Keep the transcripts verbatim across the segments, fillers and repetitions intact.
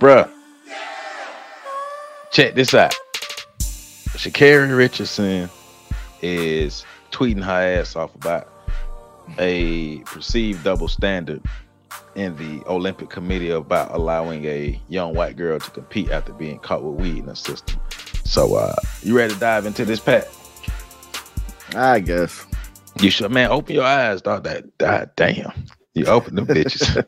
Bruh, check this out. Sha'Carri Richardson is tweeting her ass off about a perceived double standard in the Olympic Committee about allowing a young white girl to compete after being caught with weed in the system. So, uh, you ready to dive into this, Pat? I guess. You should, man. Open your eyes, dog. That, that damn. You open them bitches.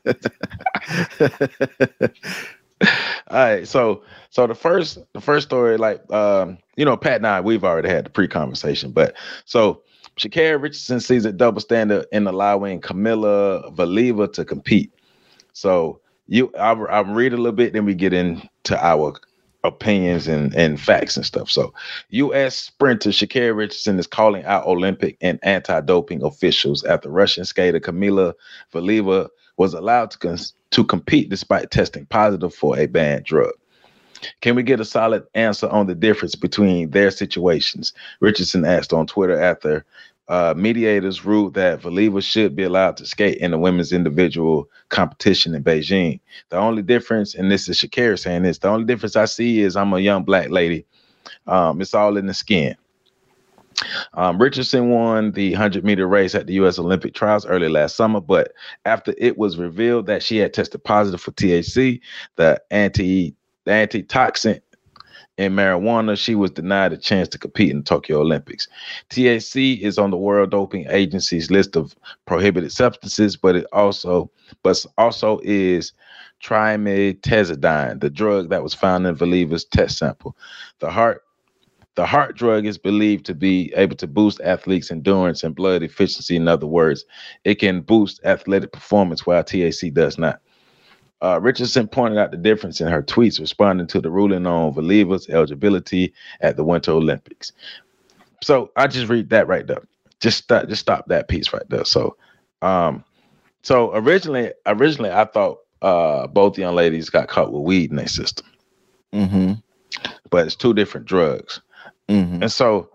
All right, so so the first the first story, like um, you know, Pat and I, we've already had the pre-conversation, but so Sha'Carri Richardson sees a double standard in allowing Kamila Valieva to compete. So you, I'll, I'll read a little bit, then we get into our opinions and, and facts and stuff. So U S sprinter Sha'Carri Richardson is calling out Olympic and anti-doping officials after Russian skater Kamila Valieva was allowed to con- to compete despite testing positive for a banned drug. Can we get a solid answer on the difference between their situations? Richardson asked on Twitter after uh, mediators ruled that Valieva should be allowed to skate in the women's individual competition in Beijing. The only difference, and this is Sha'Carri saying this, the only difference I see is I'm a young black lady. Um, it's all in the skin. Um, Richardson won the one hundred meter race at the U S Olympic trials early last summer, but after it was revealed that she had tested positive for T H C, the anti the antitoxin in marijuana, she was denied a chance to compete in the Tokyo Olympics. T H C is on the World Doping Agency's list of prohibited substances, but it also but also is trimetazidine, the drug that was found in Valieva's test sample. The heart The heart drug is believed to be able to boost athletes' endurance and blood efficiency. In other words, it can boost athletic performance while T H C does not. Uh, Richardson pointed out the difference in her tweets responding to the ruling on Valieva's eligibility at the Winter Olympics. So I just read that right there. Just stop, just stop that piece right there. So, um, so originally, originally I thought uh, both young ladies got caught with weed in their system, Mm-hmm. but it's two different drugs. Mm-hmm. And so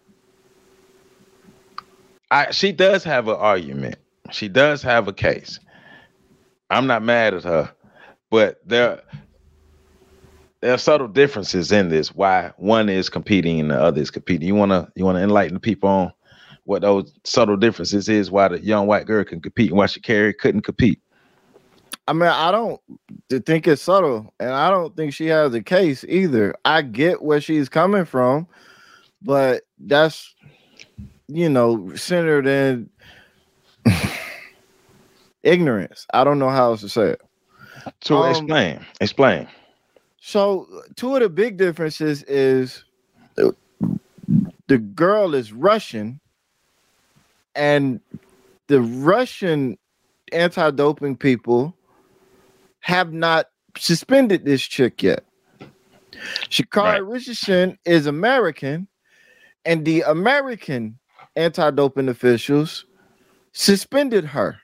I she does have an argument. She does have a case. I'm not mad at her, but there, there are subtle differences in this, why one is competing and the other is competing. You wanna you wanna enlighten people on what those subtle differences is, why the young white girl can compete and why Sha'Carri couldn't compete. I mean, I don't think it's subtle, and I don't think she has a case either. I get where she's coming from, but that's, you know, centered in ignorance. I don't know how else to say it. So Um, explain, explain. So two of the big differences is the, the girl is Russian, and the Russian anti-doping people have not suspended this chick yet. Sha'Carri Right. Richardson is American, and the American anti-doping officials suspended her.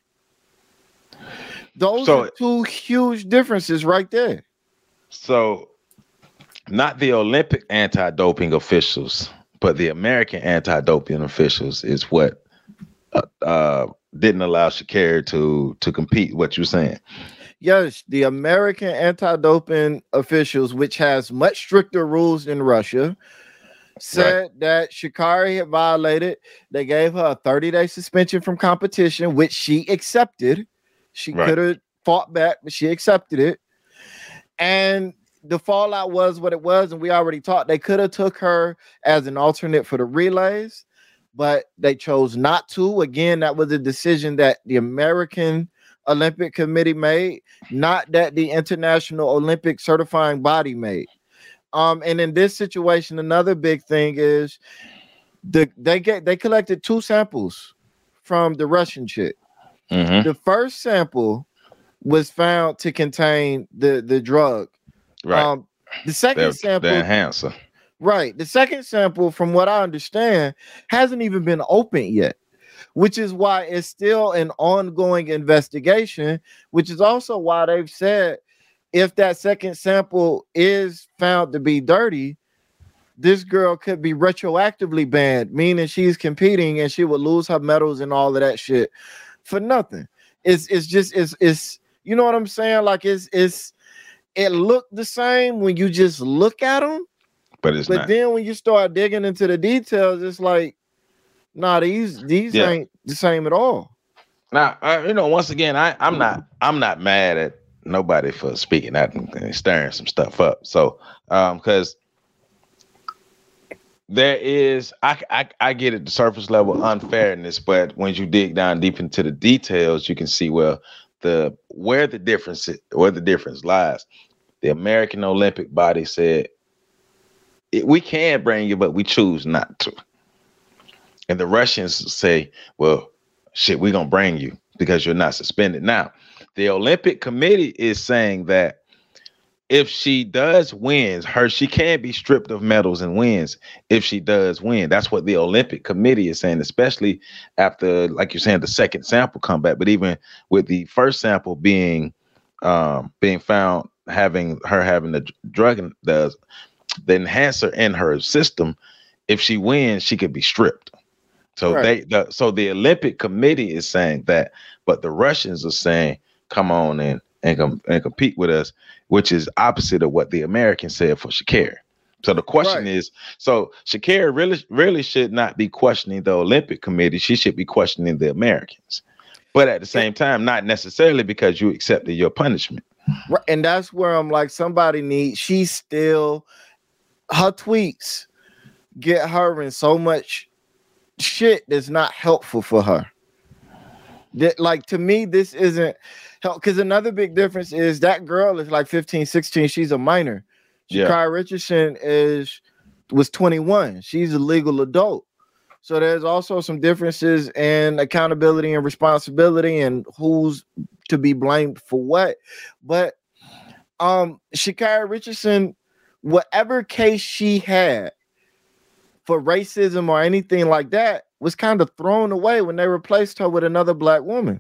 Those So- are two huge differences right there. So not the Olympic anti-doping officials, but the American anti-doping officials is what uh, uh, didn't allow Sha'Carri to to compete. What you're saying? Yes, the American anti-doping officials, which has much stricter rules than Russia, said that Sha'Carri had violated. They gave her a thirty-day suspension from competition, which she accepted. She Right. could have fought back, but she accepted it. And the fallout was what it was, and we already talked. They could have took her as an alternate for the relays, but they chose not to. Again, that was a decision that the American Olympic Committee made, not that the International Olympic Certifying Body made. Um, and in this situation, another big thing is the they get they collected two samples from the Russian chick. Mm-hmm. The first sample was found to contain the the drug. Right. Um, the second the, sample, the enhancer. right? The second sample, from what I understand, hasn't even been opened yet, which is why it's still an ongoing investigation. Which is also why they've said if that second sample is found to be dirty, this girl could be retroactively banned, meaning she's competing and she would lose her medals and all of that shit for nothing. It's it's just it's it's you know what I'm saying? Like it's it's it looked the same when you just look at them, but it's but not. then when you start digging into the details, it's like, nah, these these Yeah. ain't the same at all. Now, uh, you know, once again, I, I'm not, I'm not mad at nobody for speaking out and, and stirring some stuff up. So, um, because there is, I, I, I get it, the surface level unfairness, but when you dig down deep into the details, you can see where the where the difference where the difference lies. The American Olympic body said it, we can bring you, but we choose not to. And the Russians say, well, shit, we're going to bring you because you're not suspended. Now, the Olympic Committee is saying that if she does wins, her she can be stripped of medals and wins if she does win. That's what the Olympic Committee is saying, especially after, like you're saying, the second sample come back. But even with the first sample being um, being found having her having the drug, the, the enhancer in her system, if she wins, she could be stripped. So right. they, the, so the Olympic Committee is saying that, but the Russians are saying, "Come on and and, com- and compete with us," which is opposite of what the Americans said for Sha'Carri. So the question right. is, so Sha'Carri really, really should not be questioning the Olympic Committee. She should be questioning the Americans, but at the same time, not necessarily because you accepted your punishment. Right, and that's where I'm like, somebody needs. She's still her tweets get her in so much shit that's not helpful for her. That, like, to me, this isn't help, because another big difference is that girl is like fifteen, sixteen. She's a minor. Sha'Carri yeah. Richardson is was twenty-one. She's a legal adult. So there's also some differences in accountability and responsibility and who's to be blamed for what. But um Sha'Carri Richardson, whatever case she had for racism or anything like that, was kind of thrown away when they replaced her with another black woman.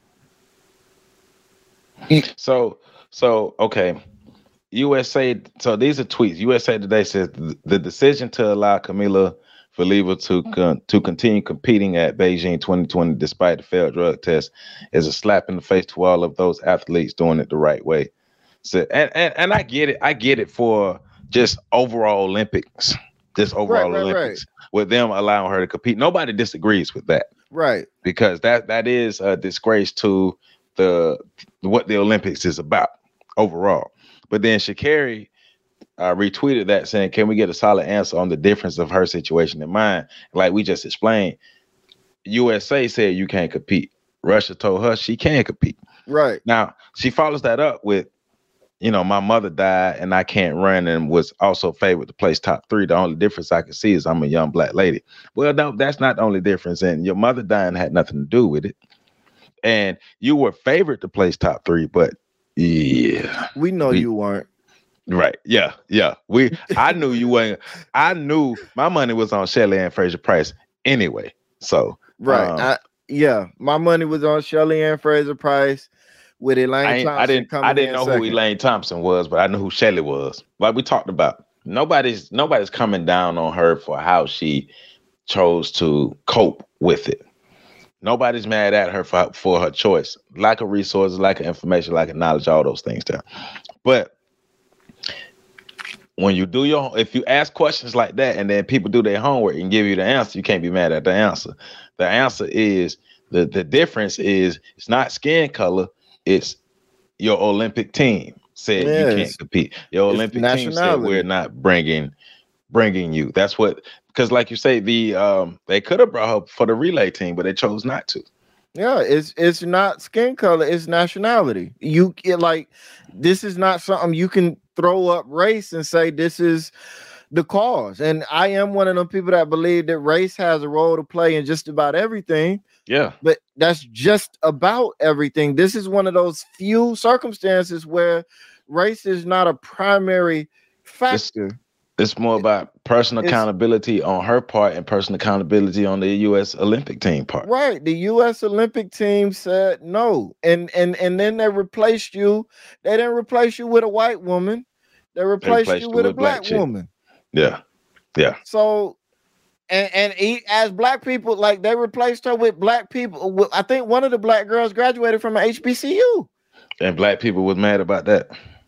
So, so okay, U S A. So these are tweets. U S A Today says the decision to allow Camila Valieva to con- to continue competing at Beijing twenty twenty despite the failed drug test is a slap in the face to all of those athletes doing it the right way. So, and and, and I get it. I get it for just overall Olympics. This overall right, right, Olympics right. with them allowing her to compete. Nobody disagrees with that. Right. Because that that is a disgrace to the what the Olympics is about overall. But then Sha'Carri uh, retweeted that saying, can we get a solid answer on the difference of her situation and mine? Like we just explained, U S A said you can't compete. Russia told her she can compete. Right. Now, she follows that up with, you know, my mother died and I can't run and was also favored to place top three. The only difference I can see is I'm a young black lady. Well, no, that's not the only difference. And your mother dying had nothing to do with it. And you were favored to place top three, but yeah. We know we, you weren't. Right. Yeah. Yeah. We I knew you weren't. I knew my money was on Shelly Ann Fraser-Pryce anyway. So right. Um, I, yeah. My money was on Shelly Ann Fraser-Pryce. With Elaine I, Thompson I didn't I didn't know second. who Elaine Thompson was, but I knew who Shelly was. Like we talked about. Nobody's nobody's coming down on her for how she chose to cope with it. Nobody's mad at her for, for her choice. Lack of resources, lack of information, lack of knowledge, all those things there. But when you do your if you ask questions like that and then people do their homework and give you the answer, you can't be mad at the answer. The answer is the, the difference is it's not skin color. It's your Olympic team said yes. you can't compete. Your it's Olympic team said we're not bringing bringing you. That's what, because like you say, the um they could have brought her for the relay team, but they chose not to. Yeah, it's it's not skin color, it's nationality. You it, like this is not something you can throw up race and say this is the cause. And I am one of them people that believe that race has a role to play in just about everything. Yeah. But that's just about everything. This is one of those few circumstances where race is not a primary factor. It's, it's more about personal it's, accountability on her part and personal accountability on the U S Olympic team part. Right. The U S Olympic team said no. And and and then they replaced you. They didn't replace you with a white woman. They replaced, they replaced you with, with a black, black woman. Yeah. Yeah. So And and he, as black people, like they replaced her with black people. I think one of the black girls graduated from a H B C U. And black people was mad about that.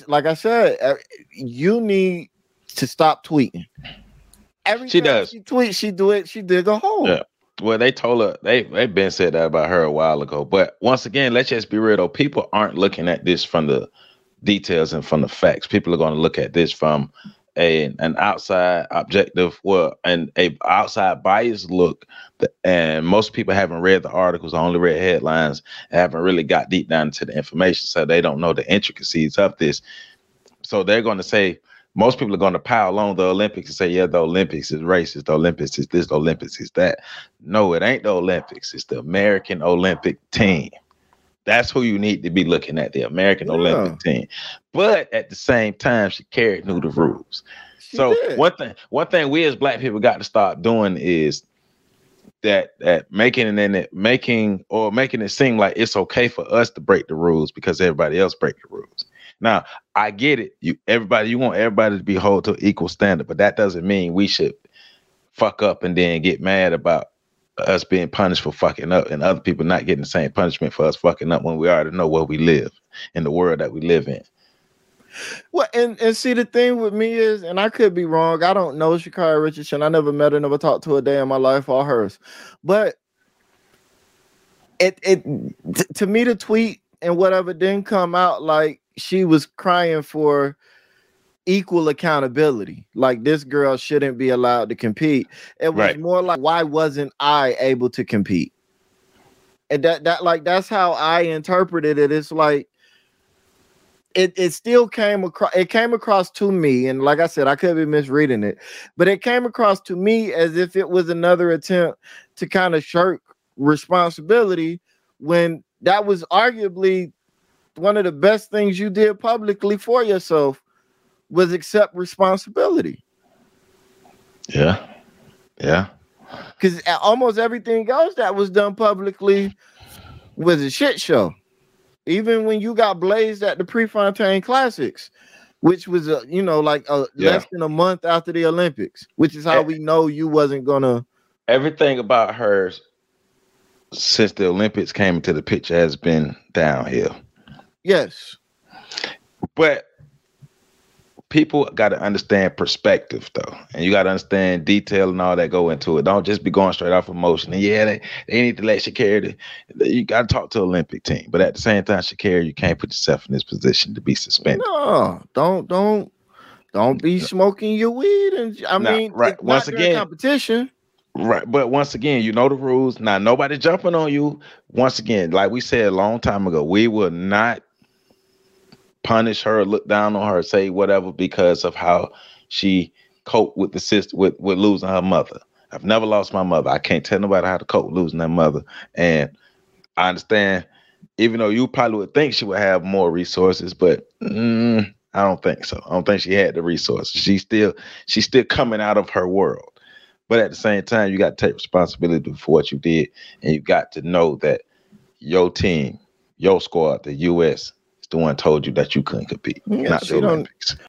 like I said, uh, you need to stop tweeting. Every She time does. she tweets, she do it. She dig a hole. Yeah. Well, they told her they they been said that about her a while ago. But once again, let's just be real though. People aren't looking at this from the details and from the facts. People are going to look at this from a an outside objective, well, and a outside biased look. And most people haven't read the articles, only read headlines, haven't really got deep down into the information, so they don't know the intricacies of this. So they're going to say, most people are going to pile on the Olympics and say, yeah, the Olympics is racist. The Olympics is this, the Olympics is that. No, it ain't the Olympics. It's the American Olympic team. That's who you need to be looking at, the American yeah. Olympic team. But at the same time, Sha'Carri knew the rules. She so did. one thing, one thing we as Black people got to start doing is that that making and it making or making it seem like it's okay for us to break the rules because everybody else break the rules. Now, I get it. You everybody, you want everybody to be held to equal standard, but that doesn't mean we should fuck up and then get mad about us being punished for fucking up and other people not getting the same punishment for us fucking up when we already know where we live in the world that we live in. Well, and, and see, the thing with me is, and I could be wrong, I don't know Sha'Carri Richardson. I never met her, never talked to her a day in my life or hers. But it it t- to me, the tweet and whatever didn't come out like she was crying for equal accountability. Like this girl shouldn't be allowed to compete. It was right. more like, why wasn't I able to compete? And that that like that's how I interpreted it. It's like it it still came across it came across to me, and like I said, I could be misreading it, but it came across to me as if it was another attempt to kind of shirk responsibility when that was arguably one of the best things you did publicly for yourself was accept responsibility. Yeah. Yeah. Because almost everything else that was done publicly was a shit show. Even when you got blazed at the Prefontaine Classics, which was, a, you know, like a, yeah. less than a month after the Olympics, which is how we know you wasn't going to. Everything about her since the Olympics came into the picture has been downhill. Yes. But people got to understand perspective, though. And you got to understand detail and all that go into it. Don't just be going straight off emotion. And yeah, they, they need to let Sha'Carri. You got to talk to the Olympic team. But at the same time, Sha'Carri, you can't put yourself in this position to be suspended. No, don't, don't, don't be smoking your weed. And I nah, mean, right. Once again, competition. Right. But once again, you know the rules. Now, nobody jumping on you. Once again, like we said a long time ago, we will not punish her, look down on her, say whatever because of how she coped with the sister with, with losing her mother. I've never lost my mother. I can't tell nobody how to cope with losing their mother. And I understand, even though you probably would think she would have more resources, but mm, I don't think so. I don't think she had the resources. She's still she's still coming out of her world. But at the same time, you got to take responsibility for what you did, and you got to know that your team, your squad, the U S, the one told you that you couldn't compete, yeah, not the Olympics.